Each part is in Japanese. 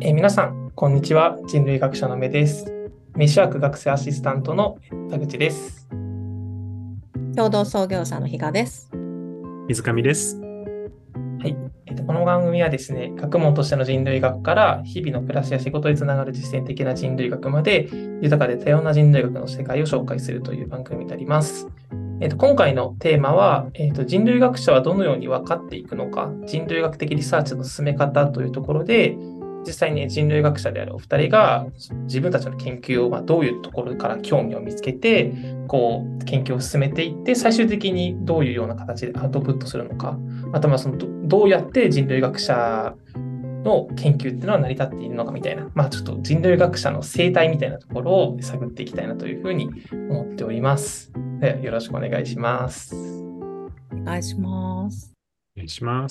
皆さん、こんにちは。人類学者の目です。メシワーク学生アシスタントの田口です。 共同創業者の比嘉です。 水上です。 はい。この番組はですね、学問としての人類学から日々の暮らしや仕事につながる実践的な人類学まで、豊かで多様な人類学の世界を紹介するという番組になります。今回のテーマは、人類学者はどのように分かっていくのか、人類学的リサーチの進め方というところで、実際に人類学者であるお二人が自分たちの研究をどういうところから興味を見つけて、研究を進めていって、最終的にどういうような形でアウトプットするのか、またどうやって人類学者の研究っていうのは成り立っているのかみたいな、ちょっと人類学者の生態みたいなところを探っていきたいなというふうに思っております。ではよろしくお願いします。 お願いします。 お願いします。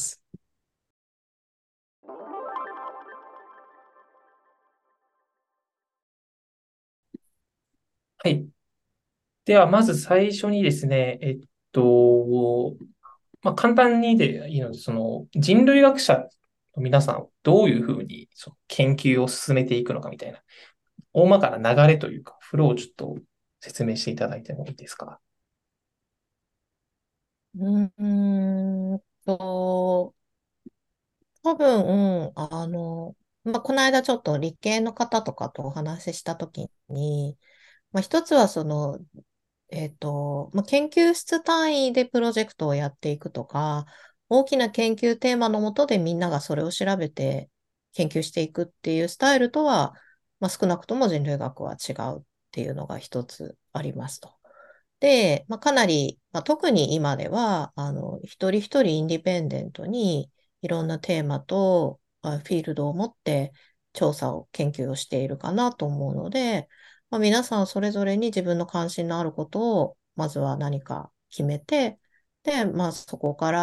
はい。では、まず最初にですね、と、簡単にでいいので、人類学者の皆さん、どういうふうにその研究を進めていくのかみたいな、大まかな流れというか、フローをちょっと説明していただいてもいいですか？ うーんと、多分、この間ちょっと理系の方とかとお話ししたときに、一つは研究室単位でプロジェクトをやっていくとか、大きな研究テーマのもとでみんながそれを調べて研究していくっていうスタイルとは、少なくとも人類学は違うっていうのが一つありますと。で、かなり、特に今では、一人一人インディペンデントにいろんなテーマとフィールドを持って調査を、研究をしているかなと思うので、皆さんそれぞれに自分の関心のあることを、まずは何か決めて、で、そこから、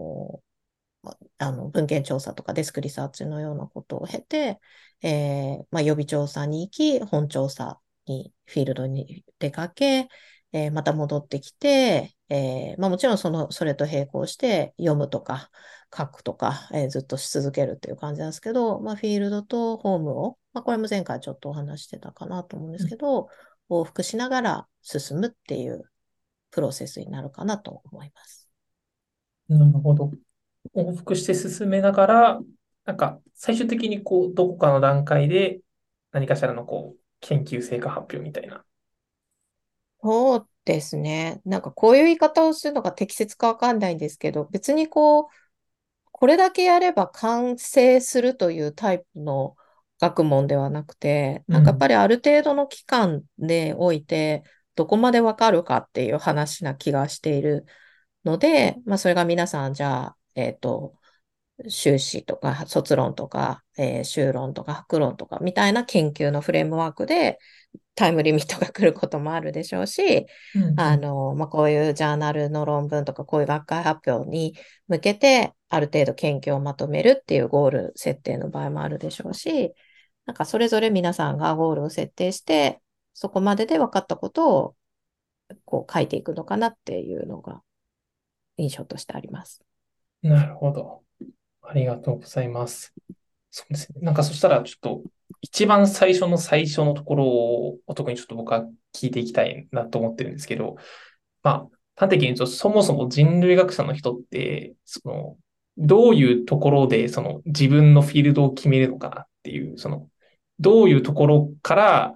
文献調査とかデスクリサーチのようなことを経て、予備調査に行き、本調査に、フィールドに出かけ、また戻ってきて、もちろんそれと並行して読むとか書くとか、ずっとし続けるっていう感じなんですけど、フィールドとホームを、これも前回ちょっとお話してたかなと思うんですけど、往復しながら進むっていうプロセスになるかなと思います。 なるほど。往復して進めながら、最終的にどこかの段階で何かしらの研究成果発表みたいな。 そうですね。なんかこういう言い方をするのが適切かわかんないんですけど、別にこれだけやれば完成するというタイプの学問ではなくて、なんかやっぱうん。 りある程度の期間でおいて、どこまでわかるかっていう話な気がしているので、それが皆さんじゃあ、修士とか卒論とか、修論とか博論とかみたいな研究のフレームワークでタイムリミットが来ることもあるでしょうし、 うん。 こういうジャーナルの論文とかこういう学会発表に向けてある程度研究をまとめるっていうゴール設定の場合もあるでしょうし、なんかそれぞれ皆さんがゴールを設定して、そこまでで分かったことを書いていくのかなっていうのが印象としてあります。 なるほど。ありがとうございます。そうですね。そしたらちょっと、一番最初の最初のところを特にちょっと僕は聞いていきたいなと思ってるんですけど、端的に言うと、そもそも人類学者の人って、どういうところで、自分のフィールドを決めるのかなっていう、どういうところから、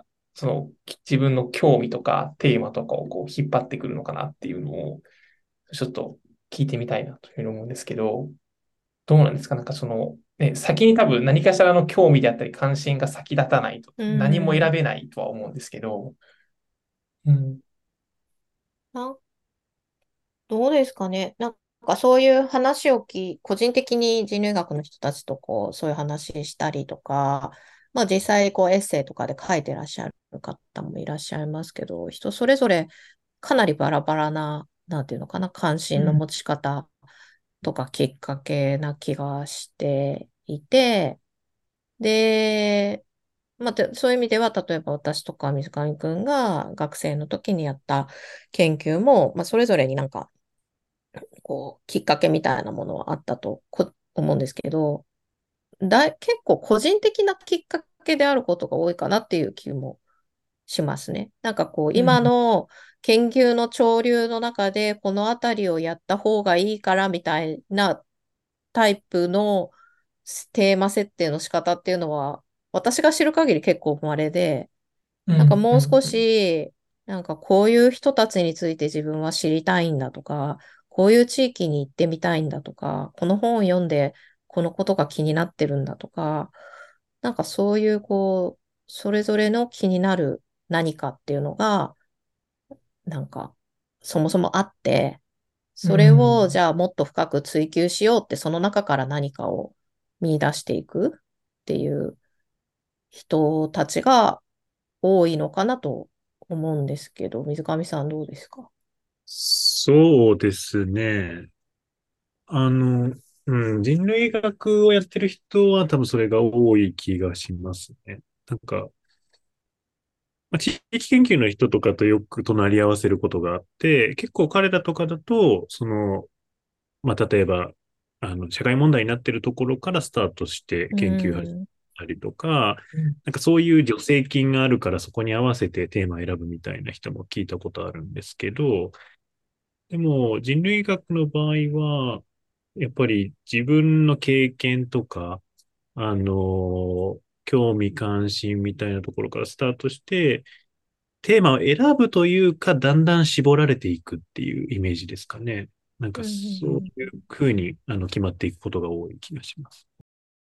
自分の興味とかテーマとかを引っ張ってくるのかなっていうのを、ちょっと聞いてみたいなというふうに思うんですけど、どうなんですか？先に多分何かしらの興味であったり関心が先立たないとう何も選ん。 べないとは思うんですけど、うん、 なんどうですかね。なんかそういう話を個人的に人類学の人たちとそういう話したりとか、実際エッセイとかで書いてらっしゃる方もいらっしゃいますけど、人それぞれかなりバラバラな、なんていうのかな、関うん、 心の持ち方とかきっかけな気がしていて、で、そういう意味では、例えば私とか水上くんが学生の時にやった研究も、それぞれになんかきっかけみたいなものはあったと思うんですけど、 結構個人的なきっかけであることが多いかなっていう気もしますね。なんかこう、今うん、 の研究の潮流の中で、このあたりをやった方がいいからみたいなタイプのテーマ設定の仕方っていうのは、私が知る限り結構稀で、なんかうん、うん、 もう少し、なんかこういう人たちについて自分は知りたいんだとか、こういう地域に行ってみたいんだとか、この本を読んでこのことが気になってるんだとか、なんかそういうこう、それぞれの気になる何かっていうのが、なんかそもそもあって、 うそれをじん。 ゃあもっと深く追求しようってその中から何かを見出していくっていう人たちが多いのかなと思うんですけど、水上さんどうですか？ そうですね。あの、人類学をやってる人は多分それが多い気がしますね。なんか、地域研究の人とかとよく隣り合わせることがあって、結構彼らとかだと、例えば、社会問題になっているところからスタートしてう研究始めん。 たりとか、 うん、 なんかそういう助成金があるからそこに合わせてテーマを選ぶみたいな人も聞いたことあるんですけど、でも人類学の場合は、やっぱり自分の経験とか、興味関心みたいなところからスタートして、テーマを選ぶというか、だんだん絞られていくっていうイメージですかね。なんかうんうんそううんいうふうに決まっていくことが多い気がします。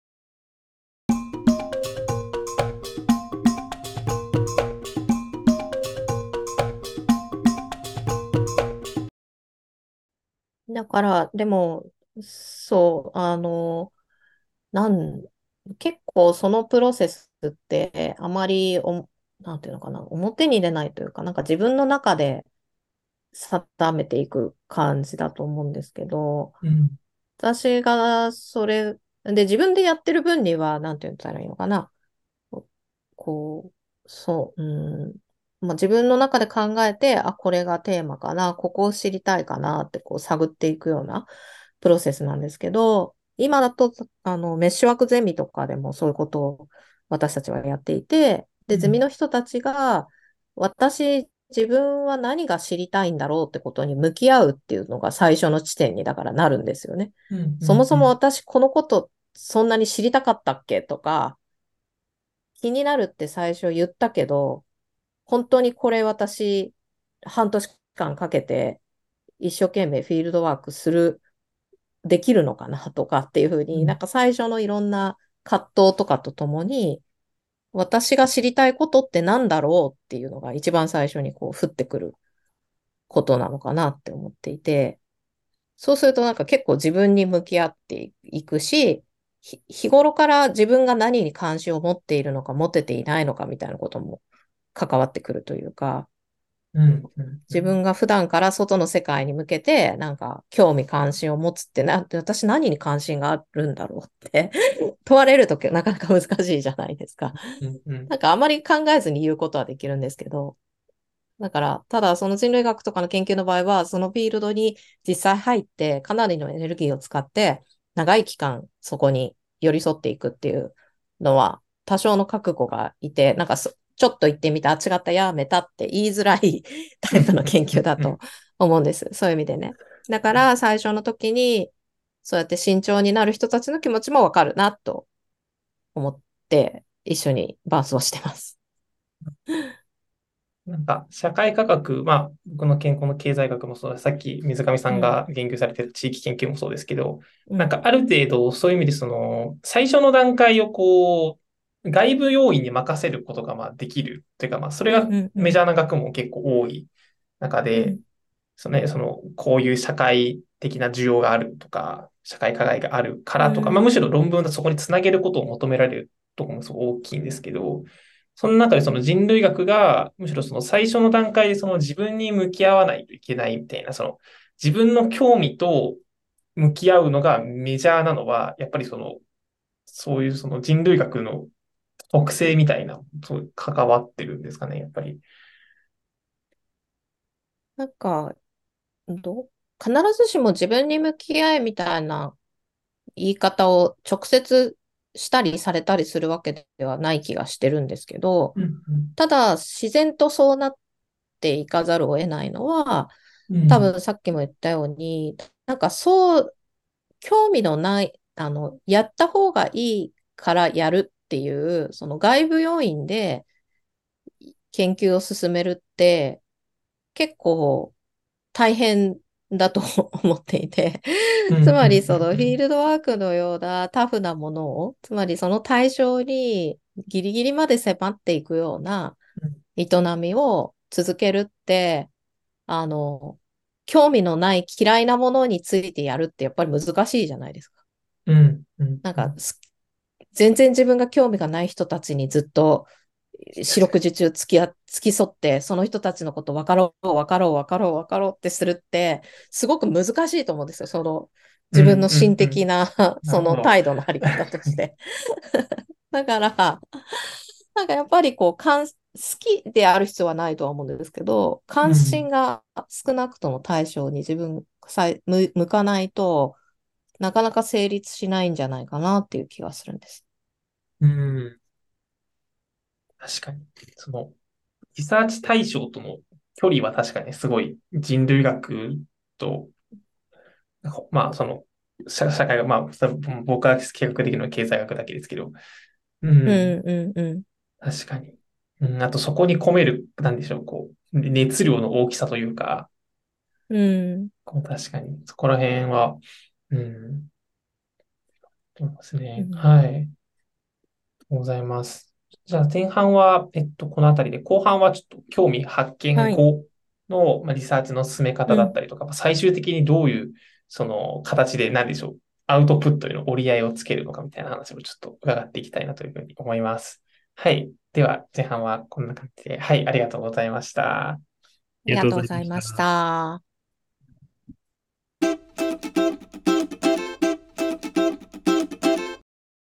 だから、でも、そう、なん、結構そのプロセスってあまりなんていうのかな、表に出ないというか、なんか自分の中で定めていく感じだと思うんですけど、 うん、 私がそれ、で、自分でやってる分には、なんて言ったらいいのかな。こそう、まあ、自分の中で考えて、あ、これがテーマかな、ここを知りたいかなってこう探っていくようなプロセスなんですけど、今だと、メッシュワークゼミとかでもそういうことを私たちはやっていて、で、ゼミうん、 の人たちが、自分は何が知りたいんだろうってことに向き合うっていうのが最初の地点にだからなるんですよね。 うん、うそもん、うん、 そも私このことそんなに知りたかったっけとか、気になるって最初言ったけど、本当にこれ私、半年間かけて一生懸命フィールドワークできるのかなとかっていうふうに、なんか最初のいろんな葛藤とかとともに、私が知りたいことって何だろうっていうのが一番最初にこう降ってくることなのかなって思っていて、そうするとなんか結構自分に向き合っていくし、日頃から自分が何に関心を持っているのか持てていないのかみたいなことも関わってくるというか、 うん、うん、うん、 自分が普段から外の世界に向けて、なんか興味関心を持つって私何に関心があるんだろうって問われるときなかなか難しいじゃないですか。 うん、うん、 なんかあまり考えずに言うことはできるんですけど、だから、ただその人類学とかの研究の場合は、そのフィールドに実際入って、かなりのエネルギーを使って、長い期間そこに寄り添っていくっていうのは、多少の覚悟がいて、なんかちょっと言ってみた、違った、やめたって言いづらいタイプの研究だと思うんです。そういう意味でね。だから、最初の時に、そうやって慎重になる人たちの気持ちもわかるなと思って、一緒に伴走してます。 なんか、社会科学、まあ、僕の健康の経済学もそうだ、さっき水上さうん。 んが言及されてる地域研究もそうですけど、 うん。 なんかある程度そういう意味で最初の段階を外部要因に任せることがまあできるというか、まあ、それうん。 がうん。うん。 メジャーな学問結構多い中で、 うん。 こういう社会的な需要があるとか、社会課題があるかうらとか、まあ、むしろん。 論文でそこにつなげることを求められるところもすごい大きいんですけど、その中でその人類学が、むしろその最初の段階でその自分に向き合わないといけないみたいな、自分の興味と向き合うのがメジャーなのは、やっぱりそういうその人類学の特性みたいな、そう関わってるんですかね、やっぱり。 なんか、必ずしも自分に向き合いみたいな言い方を直接したりされたりするわけではない気がしてるんですけど、 うんただ自然とそうなっていかざるを得ないのは、多うん。 分さっきも言ったように、なんかそう、興味のない、やった方がいいからやるっていう、その外部要因で研究を進めるって結構大変だと思っていて、 うんつまりうんうそのフィーんルドワークのようなタフなものを、つまりその対象にギリギリまで迫っていくような営みを続けるって、あの、興味のない嫌いなものについてやるってやっぱり難しいじゃないですか。 うんうんうんなんうん。 か全然自分が興味がない人たちにずっと四確か六時中付き添って、その人たちのこと分かろう、分かろう、分かろう、分かろうってするって、すごく難しいと思うんですよ。そのに。う自分のんうん心うん。 的なそのなるほど。 態度のあり方として。だから、なんかやっぱりこう、好きである必要はないとは思うんですけど、関心うん。 が少なくとも対象に自分向かないとなかなか成立しないんじゃないかなっていう気がするんです。 うん。確かに。その、リサーチ対象との距離は確かにすごい人類学と、まあ、その、社会が、まあ、僕が計画できるのは経済学だけですけど、うん。 うんうんうん。 確かに。うん。あと、そこに込める、なんでしょう、こう、熱量の大きさというか、 うん。 こう確かに、そこら辺は、うん、そうですね。 うん。 はい。ありがとうございます。じゃあ、前半は、このあたりで、後半はちょっと興味発見はい。 後の、まあ、リサーチの進め方うん。 だったりとか、まあ最終的にどういう、その、形で、なんでしょう、アウトプットへの折り合いをつけるのかみたいな話をちょっと伺っていきたいなというふうに思います。はい。では、前半はこんな感じで、はい、ありがとうございました。 ありがとうごりがとうございざいましました。 た。